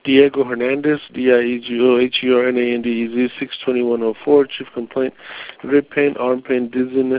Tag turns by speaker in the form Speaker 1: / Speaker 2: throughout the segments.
Speaker 1: Diego Hernandez, DIEGO HERNANDEZ, 62104. Chief complaint: rib pain, arm pain, dizziness,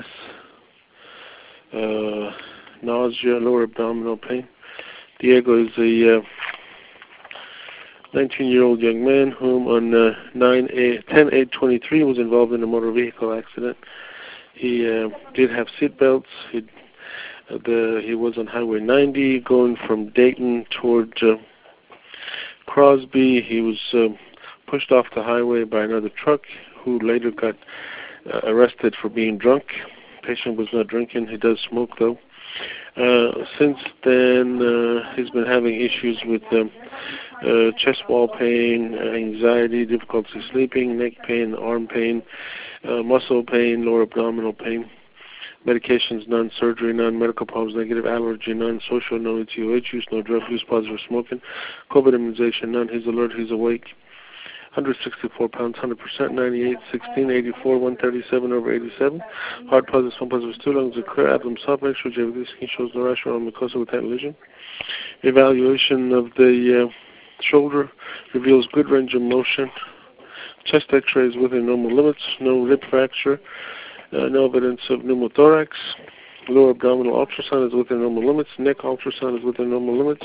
Speaker 1: nausea, lower abdominal pain. Diego is a 19-year-old young man whom on 10/8/23 was involved in a motor vehicle accident. He did have seat belts. He was on Highway 90 going from Dayton toward Crosby. He was pushed off the highway by another truck who later got arrested for being drunk. The patient was not drinking. He does smoke, though. Since then, he's been having issues with chest wall pain, anxiety, difficulty sleeping, neck pain, arm pain, muscle pain, lower abdominal pain. Medications, none. Surgery, none. Medical problems, negative. Allergy, none. Social, no. ETOH use, no. Drug use, positive. Smoking. COVID immunization, none. He's alert. He's awake. 164 pounds, 100%, 98, 16, 84, 137 over 87. Heart positive, swim positive, 2 lungs are clear. Abdomen soft. X-ray, JVD skin shows no rash around mucosa with that lesion. Evaluation of the shoulder reveals good range of motion. Chest X-ray is within normal limits. No rib fracture. No evidence of pneumothorax. Lower abdominal ultrasound is within normal limits. Neck ultrasound is within normal limits.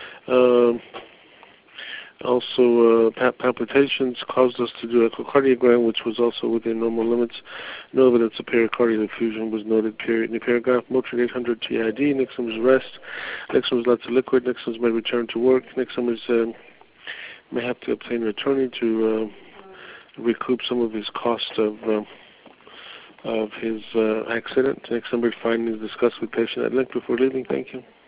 Speaker 1: Also, palpitations caused us to do echocardiogram, which was also within normal limits. No evidence of pericardial effusion was noted. Period. In the paragraph, Motrin 800 TID. Nixon is rest. Nixon is lots of liquid. Nixon may return to work. Nixon is may have to obtain an attorney to recoup some of his cost of his accident. Next number findings discussed with patient at length before leaving. Thank you.